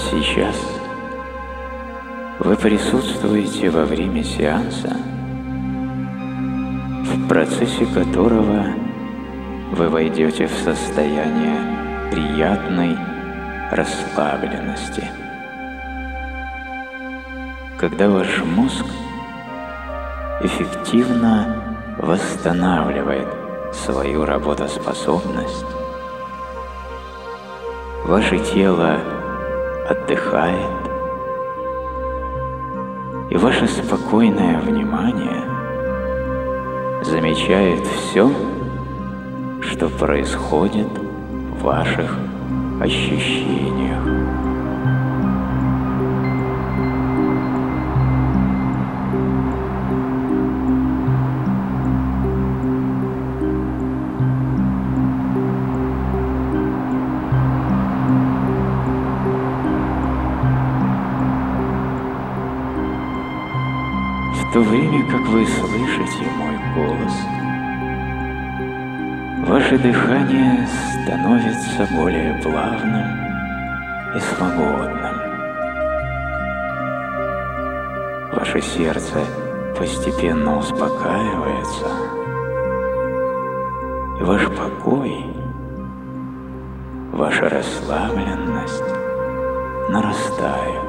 Сейчас вы присутствуете во время сеанса, в процессе которого вы войдете в состояние приятной расслабленности, когда ваш мозг эффективно восстанавливает свою работоспособность, ваше тело отдыхает, и ваше спокойное внимание замечает все, что происходит в ваших ощущениях. В то время, как вы слышите мой голос, ваше дыхание становится более плавным и свободным. Ваше сердце постепенно успокаивается, и ваш покой, ваша расслабленность нарастают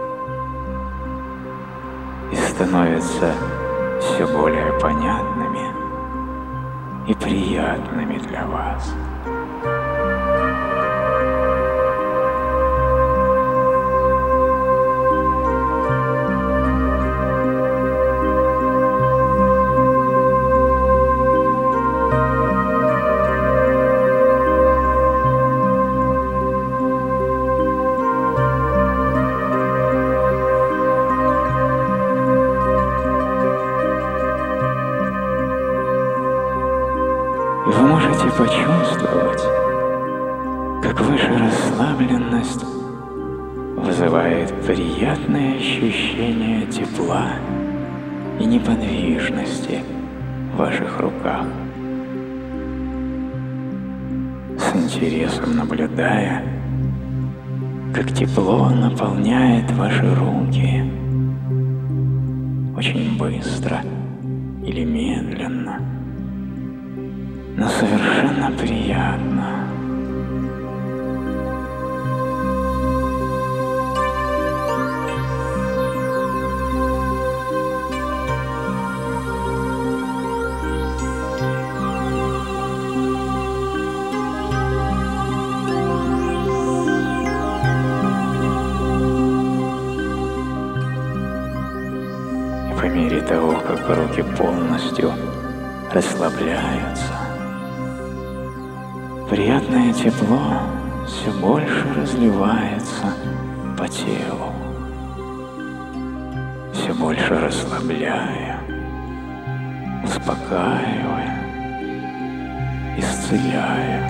и становятся все более понятными и приятными для вас. И вы можете почувствовать, как ваша расслабленность вызывает приятное ощущение тепла и неподвижности в ваших руках. С интересом наблюдая, как тепло наполняет ваши руки очень быстро или медленно, но совершенно приятно. И по мере того, как руки полностью расслабляются, приятное тепло все больше разливается по телу, все больше расслабляя, успокаивая, исцеляя.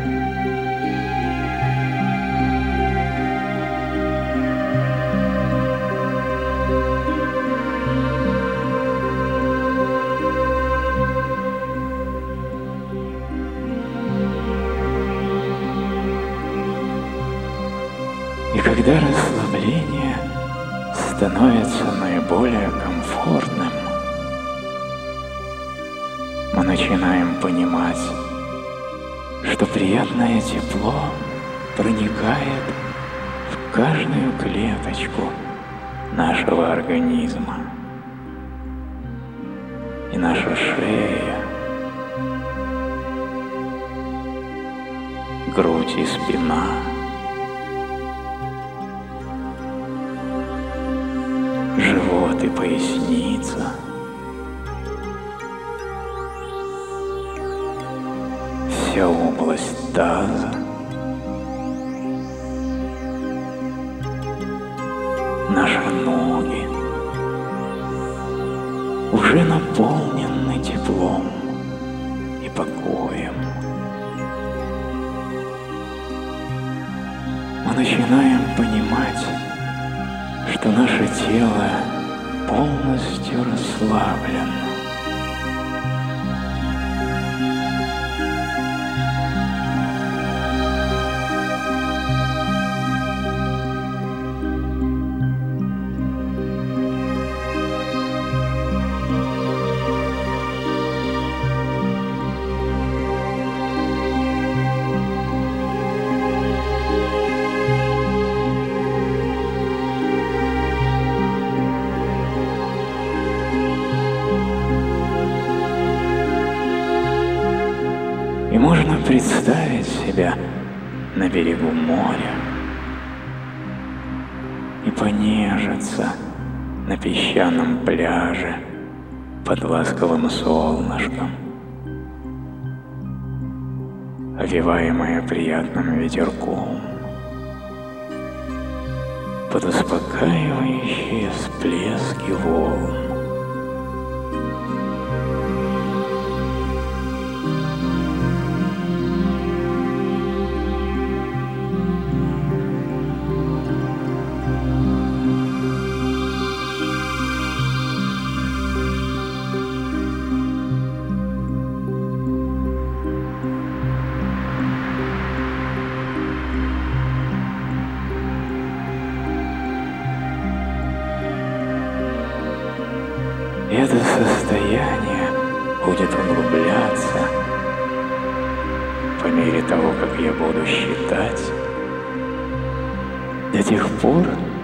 И когда расслабление становится наиболее комфортным, мы начинаем понимать, что приятное тепло проникает в каждую клеточку нашего организма. И наша шея, грудь и спина, живот и поясница, вся область таза, наши ноги уже наполнены теплом и покоем. Мы начинаем понимать, что наше тело полностью расслаблено. можно представить себя на берегу моря и понежиться на песчаном пляже под ласковым солнышком, овеваемое приятным ветерком, под успокаивающие всплески волн. Это состояние будет углубляться по мере того, как я буду считать, до тех пор,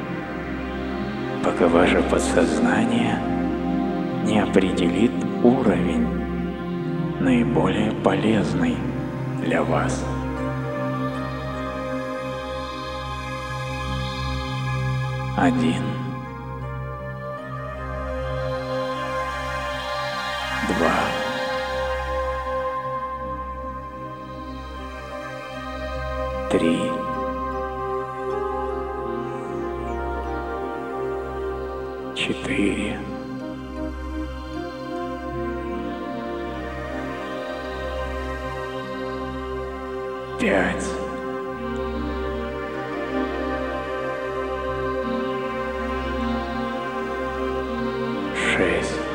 пока ваше подсознание не определит уровень, наиболее полезный для вас. Один. 2. 3. 4. 5. 6.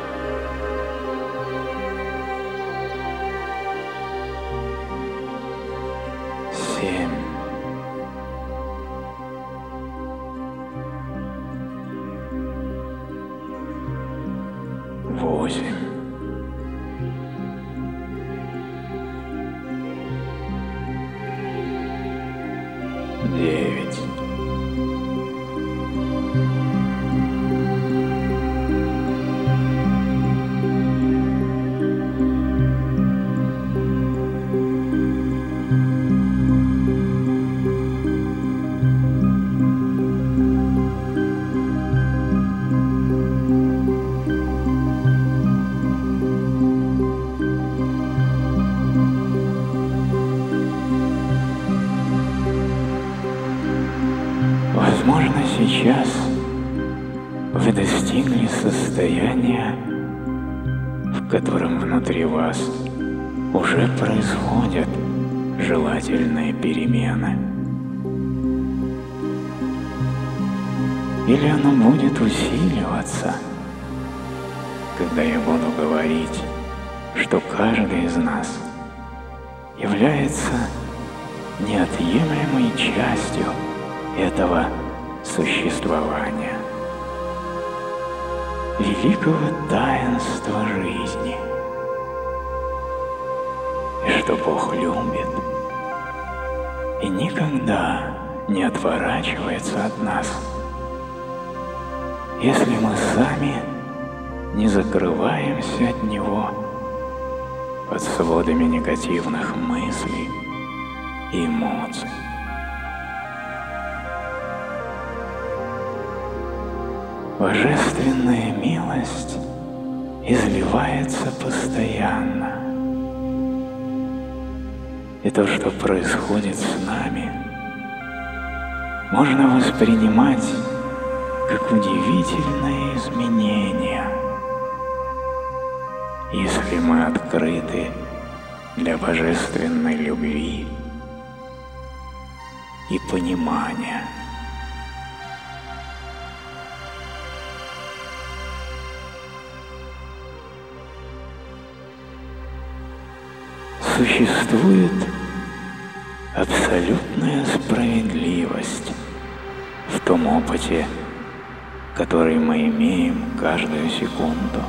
7. 8. 9. возможно, сейчас вы достигли состояния, в котором внутри вас уже происходят желательные перемены. Или оно будет усиливаться, когда я буду говорить, что каждый из нас является неотъемлемой частью этого существования, великого таинства жизни, и что Бог любит и никогда не отворачивается от нас, если мы сами не закрываемся от Него под сводами негативных мыслей и эмоций. Божественная милость изливается постоянно. И то, что происходит с нами, можно воспринимать как удивительное изменение, если мы открыты для божественной любви и понимания. Существует абсолютная справедливость в том опыте, который мы имеем каждую секунду.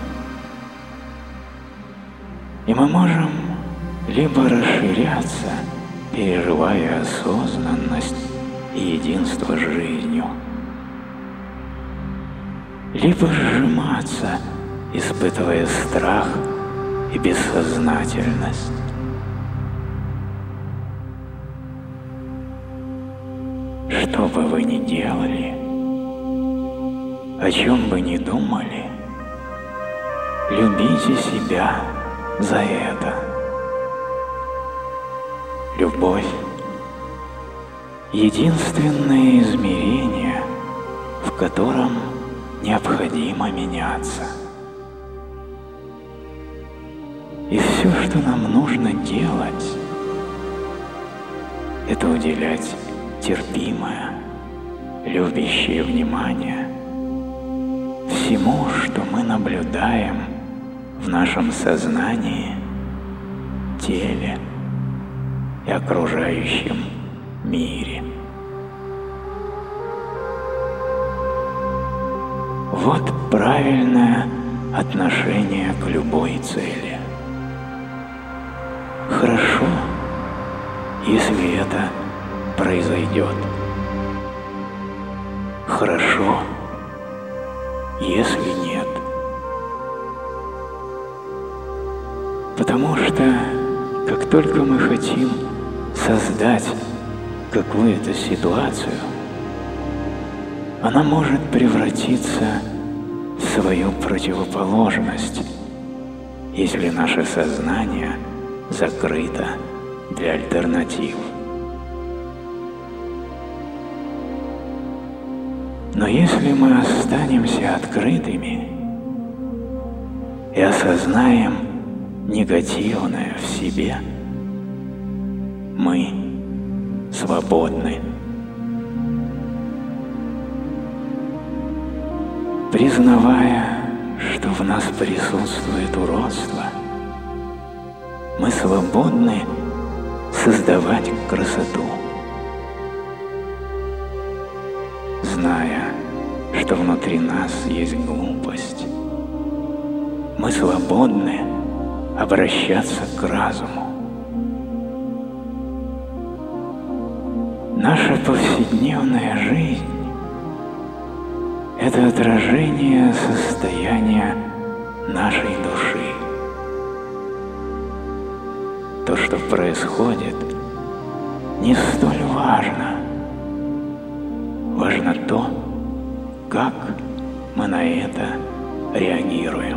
И мы можем либо расширяться, переживая осознанность и единство с жизнью, либо сжиматься, испытывая страх и бессознательность. Что бы вы ни делали, о чем бы ни думали, любите себя за это. Любовь — единственное измерение, в котором необходимо меняться. И все, что нам нужно делать, это уделять терпимое, любящее внимание всему, что мы наблюдаем в нашем сознании, теле и окружающем мире. Вот правильное отношение к любой цели. Хорошо, если это произойдет. Хорошо, если нет. Потому что, как только мы хотим создать какую-то ситуацию, она может превратиться в свою противоположность, если наше сознание закрыто для альтернатив. Но если мы останемся открытыми и осознаем негативное в себе, мы свободны. Признавая, что в нас присутствует уродство, мы свободны создавать красоту. Зная, что внутри нас есть глупость, мы свободны обращаться к разуму. Наша повседневная жизнь — это отражение состояния нашей души. То, что происходит, не столь важно. Важно то, как мы на это реагируем.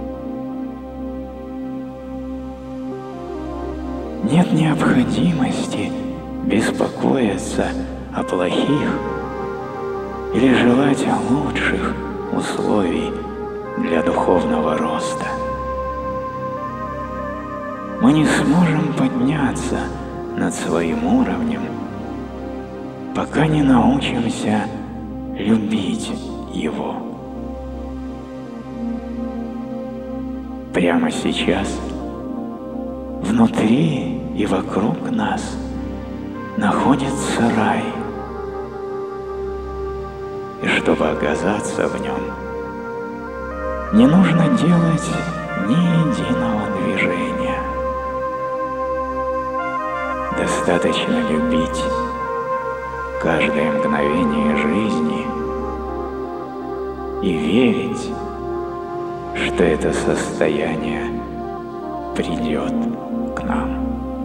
Нет необходимости беспокоиться о плохих или желать лучших условий для духовного роста. Мы не сможем подняться над своим уровнем, пока не научимся любить его. Прямо сейчас, внутри и вокруг нас, находится рай. И чтобы оказаться в нем, не нужно делать ни единого движения. Достаточно любить каждое мгновение жизни и верить, что это состояние придет к нам.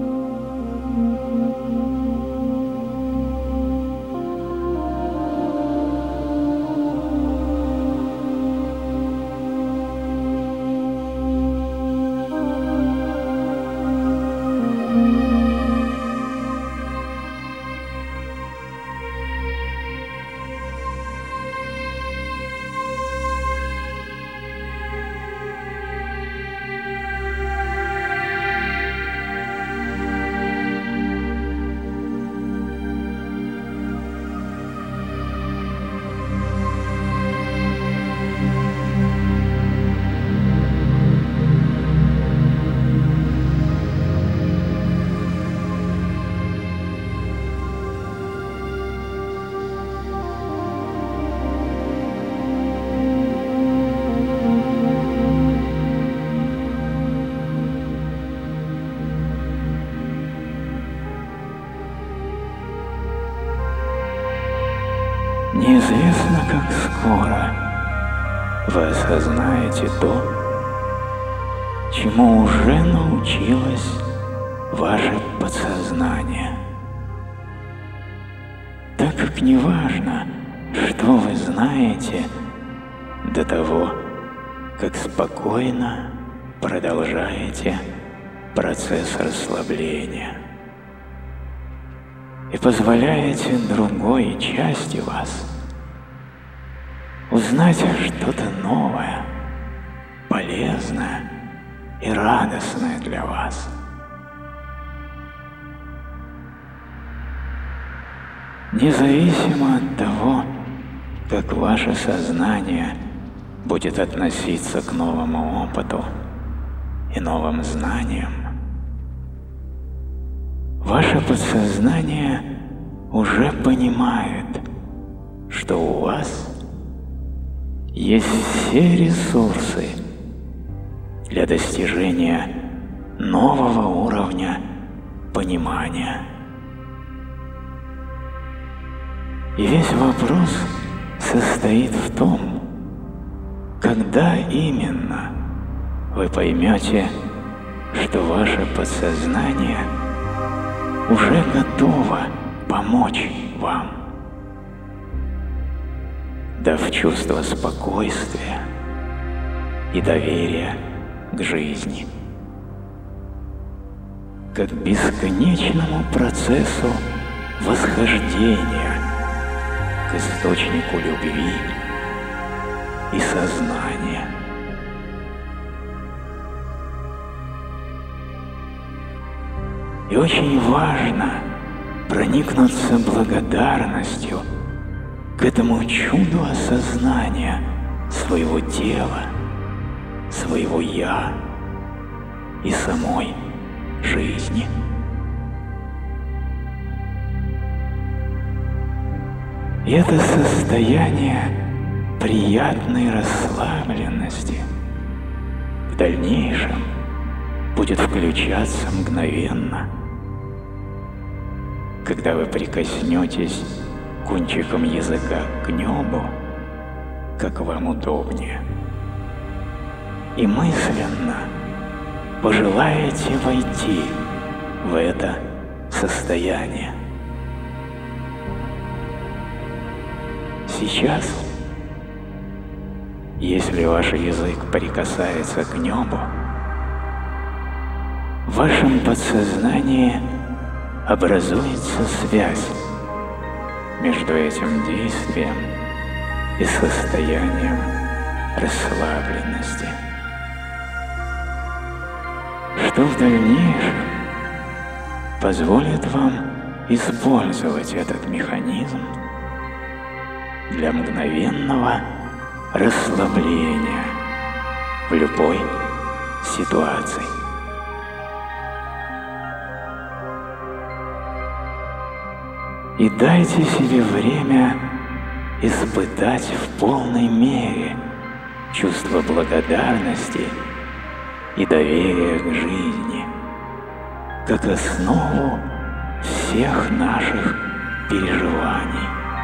Неизвестно, как скоро вы осознаете то, чему уже научилось ваше подсознание. так как не важно, что вы знаете, до того, как спокойно продолжаете процесс расслабления и позволяете другой части вас узнать что-то новое, полезное и радостное для вас. Независимо от того, как ваше сознание будет относиться к новому опыту и новым знаниям, ваше подсознание уже понимает, что у вас есть все ресурсы для достижения нового уровня понимания. И весь вопрос состоит в том, когда именно вы поймете, что ваше подсознание уже готово помочь вам, дав чувство спокойствия и доверия к жизни, как бесконечному процессу восхождения к источнику любви и сознания. И очень важно проникнуться благодарностью к этому чуду осознания своего тела, своего «я» и самой жизни. И это состояние приятной расслабленности в дальнейшем будет включаться мгновенно, когда вы прикоснетесь кончиком языка к небу, как вам удобнее, и мысленно пожелаете войти в это состояние. Сейчас, если ваш язык прикасается к небу, в вашем подсознании образуется связь между этим действием и состоянием расслабленности, что в дальнейшем позволит вам использовать этот механизм для мгновенного расслабления в любой ситуации. И дайте себе время испытать в полной мере чувство благодарности и доверия к жизни, как основу всех наших переживаний.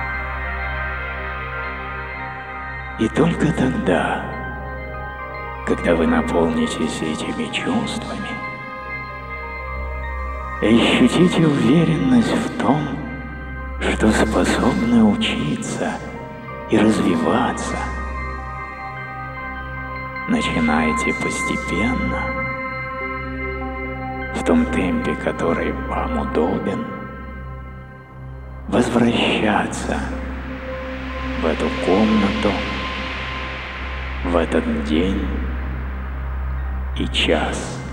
И только тогда, когда вы наполнитесь этими чувствами, ощутите уверенность в том, что способны учиться и развиваться, начинайте постепенно, в том темпе, который вам удобен, возвращаться в эту комнату, в этот день и час.